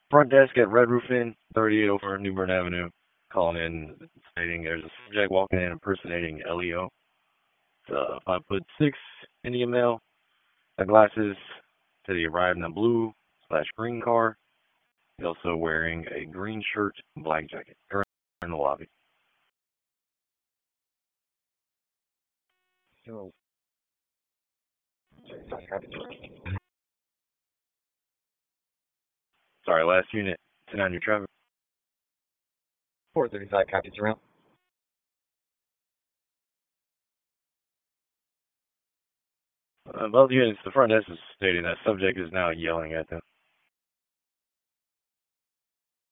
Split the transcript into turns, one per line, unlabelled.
Front desk at Red Roof Inn, 3804 New Bern Avenue, calling in stating there's a subject walking in impersonating Leo. It's a 5'6" Indian male, got glasses, said he arrived in a blue/green car. He's also wearing a green shirt, black jacket. They're in the lobby.
So,
Sorry, last unit, 10 on your traffic.
435 copies around.
Both units, the front desk is stating that subject is now yelling at them.